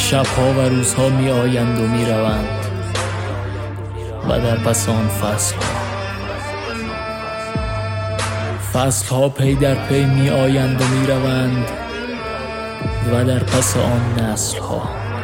شبها و روزها می آیند و می روند و در پس آن فصلها پی در پی می آیند و می روند و در پس آن نسلها.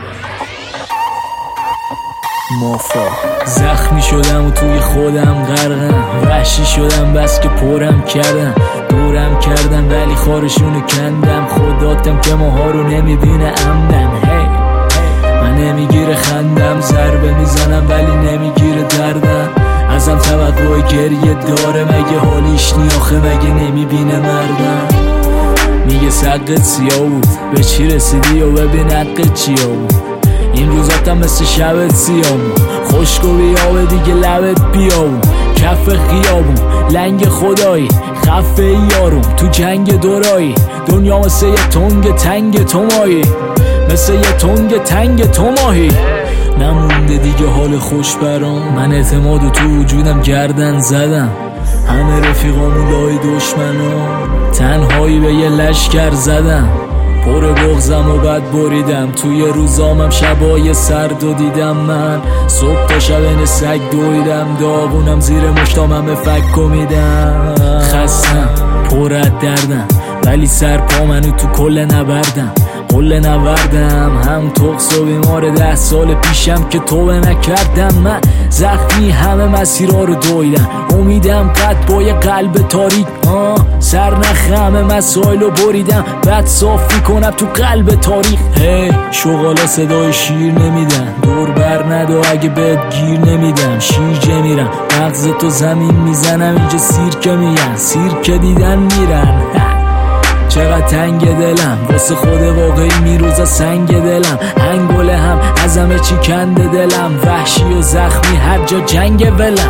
مافا زخمی شدم و توی خودم غرقم، وحشی شدم بس که پرم کردم، دورم کردم ولی خارشونو کندم، خداتم که ماها رو نمیبینه عمدن. من نمیگیره خندم، ضربه میزنم ولی نمیگیره دردم، ازم توقع گریه داره، مگه حالیش نی آخه مگه نمیبینه مردم. میگه سقت سیاه بود، به چی رسیدی و ببین حقت چیا بود، این روزاتم مثل شبت سیامون، خشک و بیابه دیگه لبت بیابون، کف خیابون لنگ خدایی، خفه یارون تو جنگ دورایی، دنیا مثل یه تنگ تنگ تو ماهی، مثل یه تنگ تنگ تو ماهی. نمونده دیگه حال خوش برام، من اعتماد و تو وجودم گردن زدم، همه رفیقامون لای دشمنام، تنهایی به یه لشکر زدم، پر بغزم و بد بریدم، توی روزامم شبای سرد و دیدم، من صبح تا شب سگ دویدم، داغونم زیر مشتامم به فک میدم، خستم پر از دردم ولی سر پا منو تو کل نبردم، هم تقص و بیمار 10 سال پیشم که توبه نکردم، من زخمی همه مسیرها رو دویدم، امیدم قد با یه قلب تاریک، سرنخ همه مسائل رو بریدم، بعد صاف میکنم تو قلب تاریخ. شغالا صدای شیر نمیدن، دور بر ندو اگه بهت گیر نمیدم، شیر میرم مغز تو زمین میزنم، اینجا سیرکه میگن سیرکه دیدن میرن. چقدر تنگ دلم واسه خود واقعی میروزه سنگ دلم، انگله هم از همه چی کنده دلم، وحشی و زخمی هر جا جنگ ولم.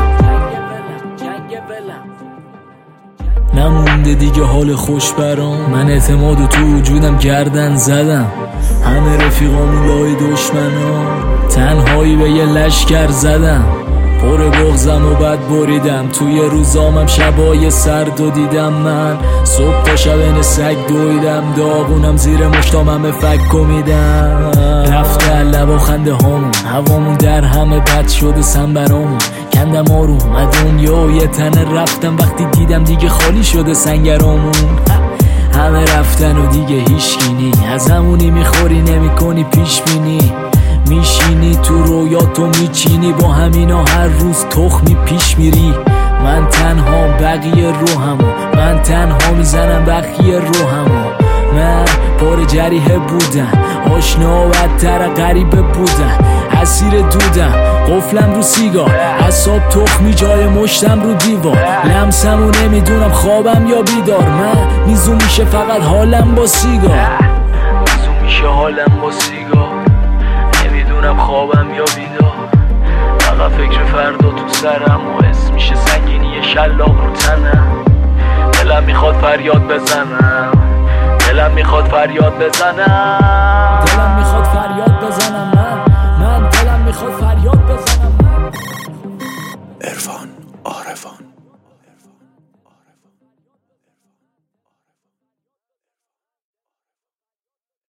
نمونده دیگه حال خوش برام، من اعتماد و تو وجودم گردن زدم، همه رفیقامون لای دشمنام، تنهایی به یه لشکر زدم، پر بغزم و بد بریدم، توی روزامم شبای سرد و دیدم، من صبح تا شب سگ دویدم، داغونم زیر مشتامم به فک میدم، رفته لبا خنده هامون، هوامون در همه بد شده سن برامون، کندم آروم از دنیا و یه تنه رفتم، وقتی دیدم دیگه خالی شده سنگرامون، همه رفتن و دیگه هیچکی نی، از همونی میخوری نمی کنی پیش بینی، میشینی تو رویاتو میچینی، با همینا هر روز تخمی پیش میری، من تنها بقیه روحمو، من تنها میزنم بقیه روحمو، من پر جریحه بودن، آشنا و بدتر غریبه بودن، اسیر دودم قفلم رو سیگار، اعصاب تخمی جای مشتم رو دیوار، لمسمو نمیدونم خوابم یا بیدار، من میزون میشه فقط حالم با سیگار، میزون میشه حالم با سیگار، نمیدونم خوابم یا بیدار، فقط فکر فردا تو سرم و حس میشه سنگینی شلاق رو تنم، دلم میخواد فریاد بزنم، دلم میخواد فریاد بزنم، دلم میخواد فریاد بزنم.